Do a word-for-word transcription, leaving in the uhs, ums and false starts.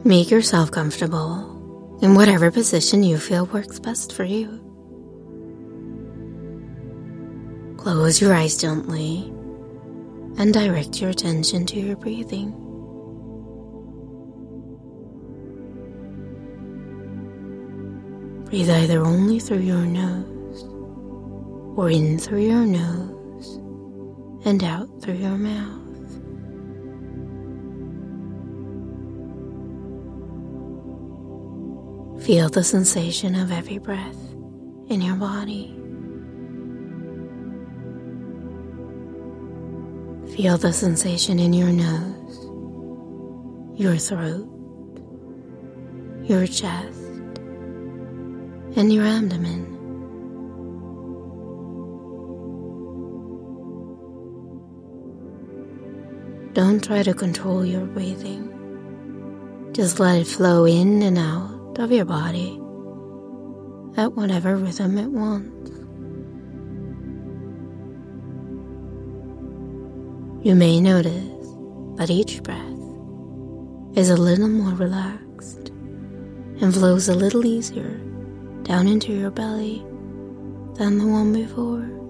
Make yourself comfortable in whatever position you feel works best for you. Close your eyes gently and direct your attention to your breathing. Breathe either only through your nose or in through your nose and out through your mouth. Feel the sensation of every breath in your body. Feel the sensation in your nose, your throat, your chest, and your abdomen. Don't try to control your breathing. Just let it flow in and out of your body at whatever rhythm it wants. You may notice that each breath is a little more relaxed and flows a little easier down into your belly than the one before.